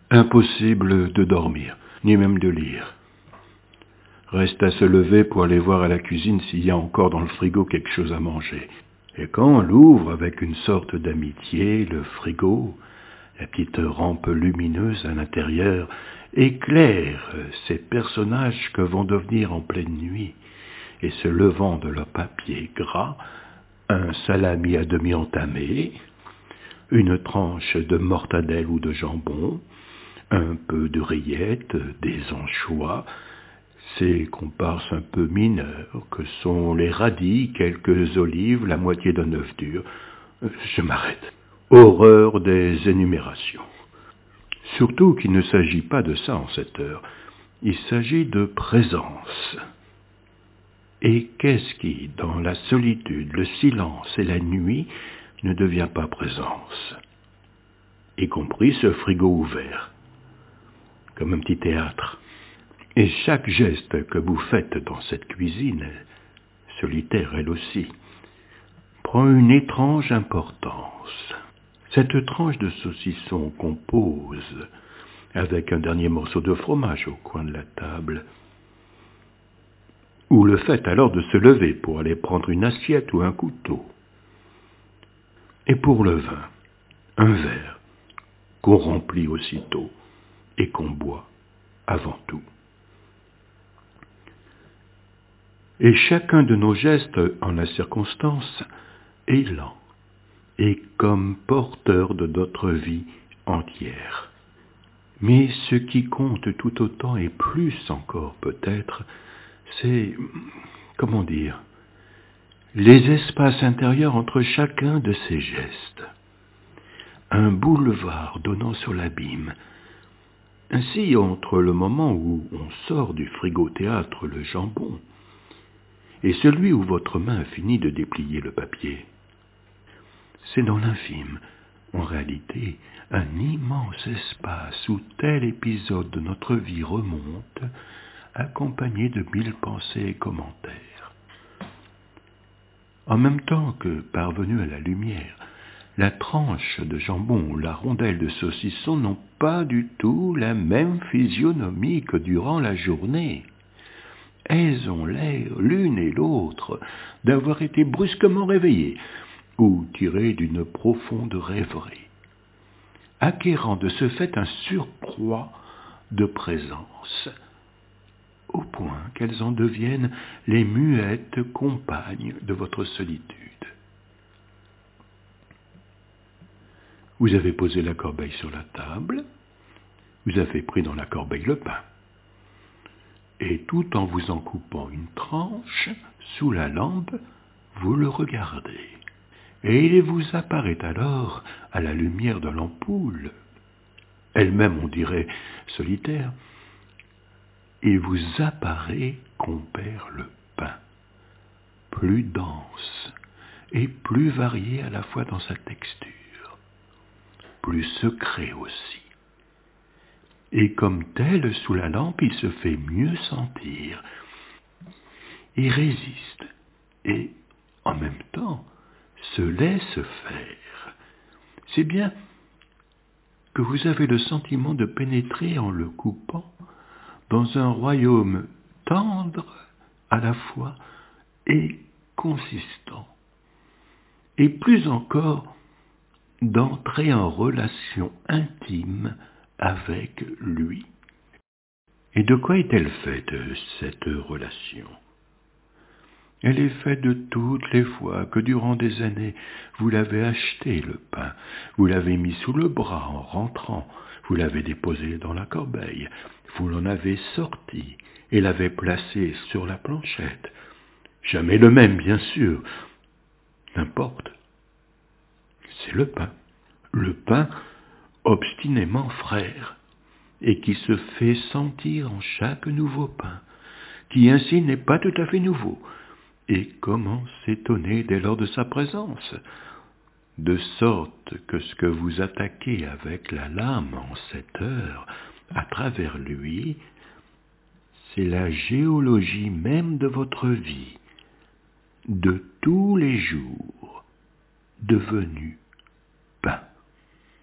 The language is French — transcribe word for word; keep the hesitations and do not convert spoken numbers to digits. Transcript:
Impossible de dormir, ni même de lire. Reste à se lever pour aller voir à la cuisine s'il y a encore dans le frigo quelque chose à manger. Et quand on l'ouvre avec une sorte d'amitié, le frigo, la petite rampe lumineuse à l'intérieur, éclaire ces personnages que vont devenir en pleine nuit, et se levant de leur papier gras, un salami à demi entamé, une tranche de mortadelle ou de jambon, un peu de rillettes, des anchois, ces comparses un peu mineurs que sont les radis, quelques olives, la moitié d'un œuf dur. Je m'arrête. Horreur des énumérations. Surtout qu'il ne s'agit pas de ça en cette heure. Il s'agit de présence. Et qu'est-ce qui, dans la solitude, le silence et la nuit, ne devient pas présence? Y compris ce frigo ouvert, comme un petit théâtre. Et chaque geste que vous faites dans cette cuisine, solitaire elle aussi, prend une étrange importance. Cette tranche de saucisson qu'on pose avec un dernier morceau de fromage au coin de la table, ou le fait alors de se lever pour aller prendre une assiette ou un couteau. Et pour le vin, un verre qu'on remplit aussitôt et qu'on boit avant tout. Et chacun de nos gestes en la circonstance est lent et comme porteur de notre vie entière. Mais ce qui compte tout autant et plus encore peut-être, c'est, comment dire, les espaces intérieurs entre chacun de ces gestes. Un boulevard donnant sur l'abîme. Ainsi, entre le moment où on sort du frigo-théâtre le jambon et celui où votre main finit de déplier le papier, c'est dans l'infime, en réalité, un immense espace où tel épisode de notre vie remonte, accompagné de mille pensées et commentaires. En même temps que, parvenu à la lumière, la tranche de jambon ou la rondelle de saucisson n'ont pas du tout la même physionomie que durant la journée. Elles ont l'air, l'une et l'autre, d'avoir été brusquement réveillées ou tirées d'une profonde rêverie, acquérant de ce fait un surcroît de présence, au point qu'elles en deviennent les muettes compagnes de votre solitude. Vous avez posé la corbeille sur la table, vous avez pris dans la corbeille le pain, et tout en vous en coupant une tranche, sous la lampe, vous le regardez, et il vous apparaît alors, à la lumière de l'ampoule, elle-même on dirait solitaire, il vous apparaît qu'on perd le pain, plus dense et plus varié à la fois dans sa texture, plus secret aussi. Et comme tel, sous la lampe, il se fait mieux sentir, il résiste, et, en même temps, se laisse faire. C'est bien que vous avez le sentiment de pénétrer en le coupant dans un royaume tendre à la fois et consistant, et plus encore d'entrer en relation intime avec lui. Et de quoi est-elle faite, cette relation? Elle est faite de toutes les fois que durant des années vous l'avez acheté le pain, vous l'avez mis sous le bras en rentrant, vous l'avez déposé dans la corbeille, vous l'en avez sorti et l'avez placé sur la planchette. Jamais le même, bien sûr. N'importe. C'est le pain. Le pain obstinément frère, et qui se fait sentir en chaque nouveau pain, qui ainsi n'est pas tout à fait nouveau. Et comment s'étonner dès lors de sa présence, de sorte que ce que vous attaquez avec la lame en cette heure, à travers lui, c'est la géologie même de votre vie, de tous les jours, devenue pain.